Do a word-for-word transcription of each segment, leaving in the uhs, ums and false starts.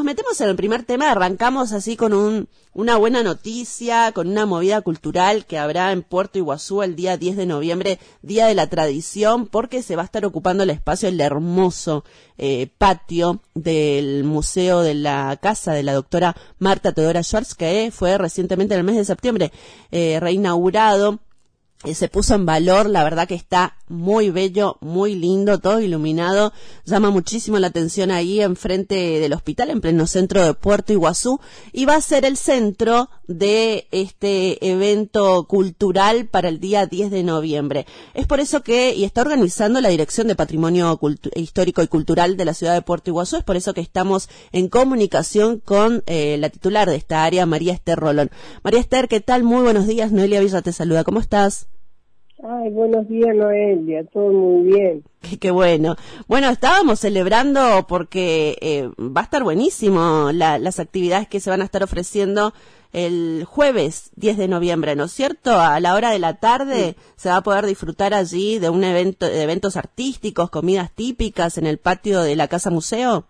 nos metemos en el primer tema, arrancamos así con un una buena noticia, con una movida cultural que habrá en Puerto Iguazú el día diez de noviembre, Día de la Tradición, porque se va a estar ocupando el espacio, el hermoso eh, patio del Museo de la Casa de la doctora Marta Teodora Schwartz, que fue recientemente en el mes de septiembre eh, reinaugurado. Eh, se puso en valor, la verdad que está muy bello, muy lindo, todo iluminado, llama muchísimo la atención ahí enfrente del hospital, en pleno centro de Puerto Iguazú, y va a ser el centro de este evento cultural para el día diez de noviembre. Es por eso que, y está organizando la Dirección de Patrimonio Cultu- Histórico y Cultural de la ciudad de Puerto Iguazú, es por eso que estamos en comunicación con eh, la titular de esta área, María Esther Rolón. María Esther, ¿qué tal? Muy buenos días, Noelia Villa te saluda, ¿cómo estás? Ay, buenos días, Noelia, todo muy bien. Qué, qué bueno. Bueno, estábamos celebrando porque eh, va a estar buenísimo la, las actividades que se van a estar ofreciendo el jueves diez de noviembre, ¿no es cierto? A la hora de la tarde sí. Se va a poder disfrutar allí de un evento, de eventos artísticos, comidas típicas en el patio de la Casa Museo.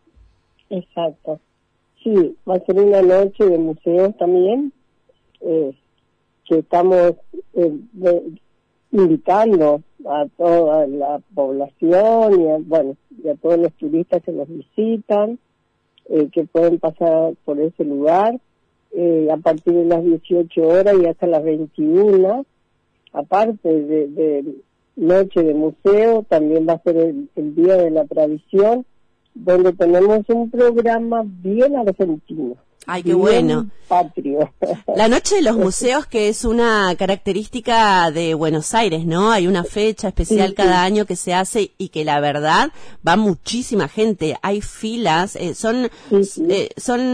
Exacto. Sí, va a ser una noche de museos también, eh, que estamos eh, de, invitando a toda la población y a, bueno, y a todos los turistas que nos visitan, eh, que pueden pasar por ese lugar, eh, a partir de las dieciocho horas y hasta las veintiuna. Aparte de, de noche de museo, también va a ser el, el Día de la Tradición, donde tenemos un programa bien argentino. Ay, qué bueno. Patrio. La Noche de los Museos, que es una característica de Buenos Aires, ¿no? Hay una fecha especial sí, cada sí. año que se hace y que la verdad va muchísima gente. Hay filas, eh, son sí, sí. Eh,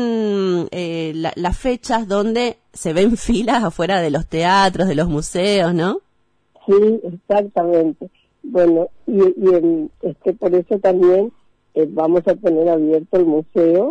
son eh, la, las fechas donde se ven filas afuera de los teatros, de los museos, ¿no? Sí, exactamente. Bueno, y, y en, este por eso también eh, vamos a tener abierto el museo.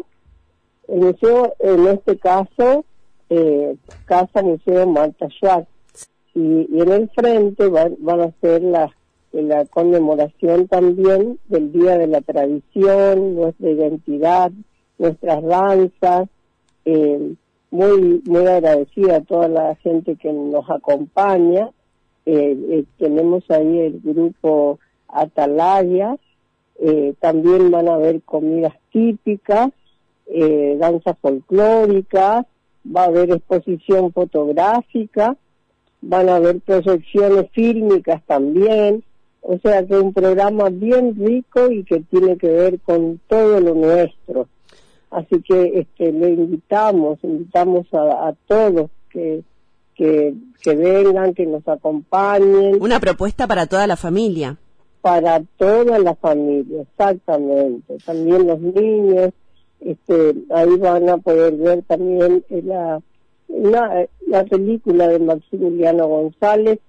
El museo, en este caso, eh, Casa Museo Marta Schwartz, y, y en el frente van, van a ser la, la conmemoración también del Día de la Tradición, nuestra identidad, nuestras danzas. Eh, muy muy agradecida a toda la gente que nos acompaña. Eh, eh, tenemos ahí el grupo Atalaya, eh, también van a haber comidas típicas, Eh, danzas folclóricas, va a haber exposición fotográfica, van a haber proyecciones fílmicas también, o sea que es un programa bien rico y que tiene que ver con todo lo nuestro. Así que este le invitamos, invitamos a, a todos que, que, que vengan, que nos acompañen. Una propuesta para toda la familia. Para toda la familia, exactamente. También los niños. Este, ahí van a poder ver también la, la, la película de Maximiliano González,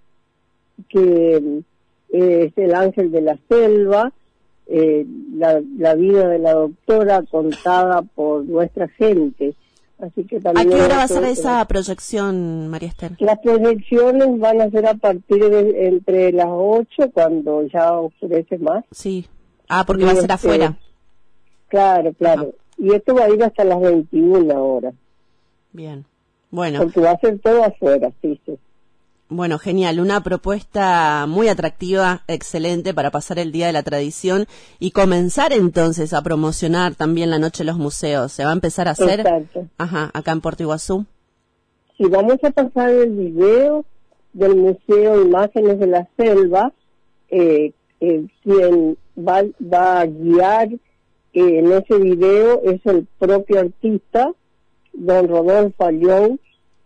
que eh, es El Ángel de la Selva, eh, la, la vida de la doctora contada por nuestra gente. Así que también. ¿A qué hora va a ser esa proyección, María Esther? Las proyecciones van a ser a partir de entre las ocho, cuando ya oscurece más. Sí. Ah, porque y va a ser este, afuera. Claro, claro. Ajá. Y esto va a ir hasta las veintiuna horas. Bien, bueno. Porque va a ser todo afuera, sí, sí. Bueno, genial, una propuesta muy atractiva, excelente para pasar el Día de la Tradición y comenzar entonces a promocionar también la Noche de los Museos. ¿Se va a empezar a hacer? Exacto. Ajá, acá en Puerto Iguazú. Sí, vamos a pasar el video del Museo Imágenes de la Selva, eh, eh, quien va, va a guiar Eh, en ese video es el propio artista, don Rodolfo Ayón,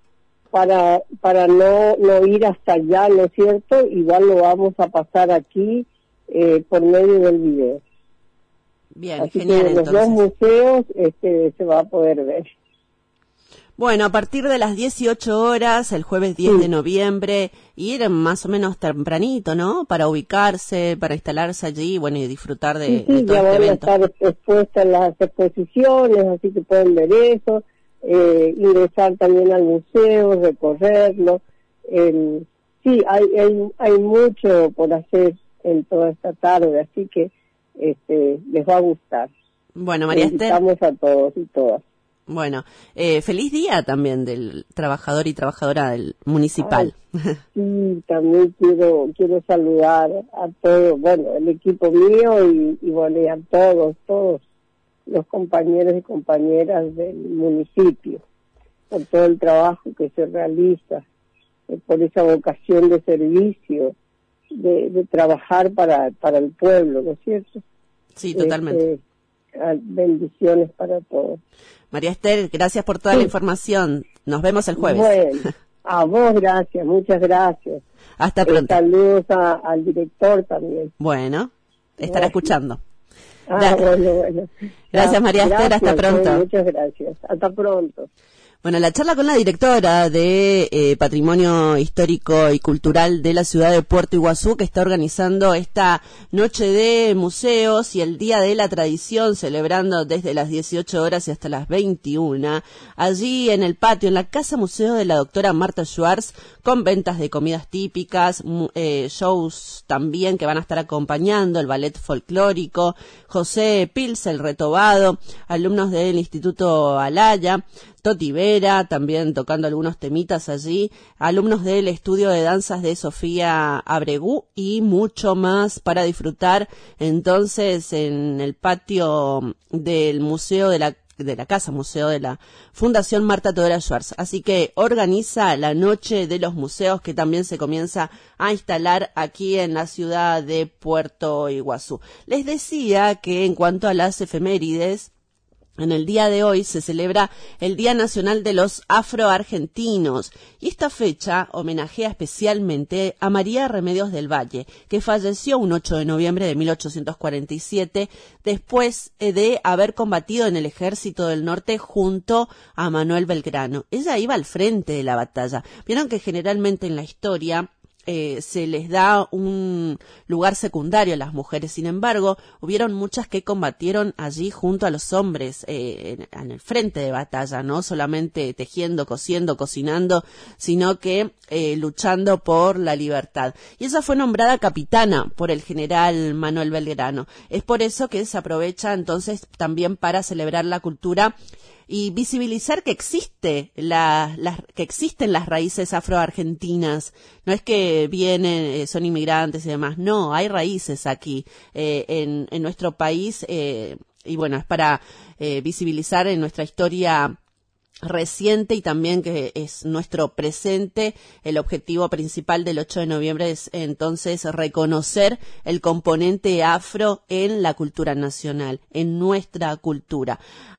para para no, no ir hasta allá, ¿no es cierto? Igual lo vamos a pasar aquí eh, por medio del video. Bien, así genial, que en los entonces. dos museos este, se va a poder ver. Bueno, a partir de las dieciocho horas, el jueves diez sí. de noviembre, ir más o menos tempranito, ¿no? Para ubicarse, para instalarse allí, bueno, y disfrutar de, sí, sí, de todo ya este van evento. a estar expuestas las exposiciones, así que pueden ver eso, eh, ingresar también al museo, recorrerlo. Eh, sí, hay, hay, hay mucho por hacer en toda esta tarde, así que este, les va a gustar. Bueno, María Esther. Invitamos a todos y todas. Bueno, eh, feliz día también del trabajador y trabajadora del municipal. Ay, sí, también quiero quiero saludar a todos, bueno, el equipo mío y, y bueno, y a todos, todos los compañeros y compañeras del municipio, por todo el trabajo que se realiza, eh, por esa vocación de servicio, de, de trabajar para, para el pueblo, ¿no es cierto? Sí, totalmente. Este, bendiciones para todos. María Esther, gracias por toda sí. la información. Nos vemos el jueves. Bueno, a vos gracias, muchas gracias. Hasta pronto. Eh, saludos a, al director también. Bueno, estará bueno. escuchando. Ah, Gra bueno, bueno. Gracias María gracias, Esther, hasta pronto. Bueno, muchas gracias, hasta pronto. Bueno, la charla con la directora de eh, Patrimonio Histórico y Cultural de la ciudad de Puerto Iguazú, que está organizando esta noche de museos y el Día de la Tradición, celebrando desde las dieciocho horas y hasta las veintiuna, allí en el patio, en la Casa Museo de la doctora Marta Schwartz, con ventas de comidas típicas, eh, shows también que van a estar acompañando, el ballet folclórico, José Pils, el retobado, alumnos del Instituto Alaya, Toti Vera, también tocando algunos temitas allí, alumnos del estudio de danzas de Sofía Abregú y mucho más para disfrutar entonces en el patio del Museo de la de la Casa Museo de la Fundación Marta Teodora Schwartz. Así que organiza la Noche de los Museos, que también se comienza a instalar aquí en la ciudad de Puerto Iguazú. Les decía que en cuanto a las efemérides, en el día de hoy se celebra el Día Nacional de los Afroargentinos y esta fecha homenajea especialmente a María Remedios del Valle, que falleció un ocho de noviembre de mil ochocientos cuarenta y siete después de haber combatido en el Ejército del Norte junto a Manuel Belgrano. Ella iba al frente de la batalla. Vieron que generalmente en la historia Eh, se les da un lugar secundario a las mujeres. Sin embargo, hubieron muchas que combatieron allí junto a los hombres eh, en, en el frente de batalla, no solamente tejiendo, cosiendo, cocinando, sino que eh, luchando por la libertad. Y ella fue nombrada capitana por el general Manuel Belgrano. Es por eso que se aprovecha entonces también para celebrar la cultura y visibilizar que existe la, las, que existen las raíces afroargentinas. No es que vienen, eh, son inmigrantes y demás. No, hay raíces aquí eh, en, en nuestro país eh, y bueno, es para eh, visibilizar en nuestra historia reciente y también que es nuestro presente. El objetivo principal del ocho de noviembre es entonces reconocer el componente afro en la cultura nacional, en nuestra cultura.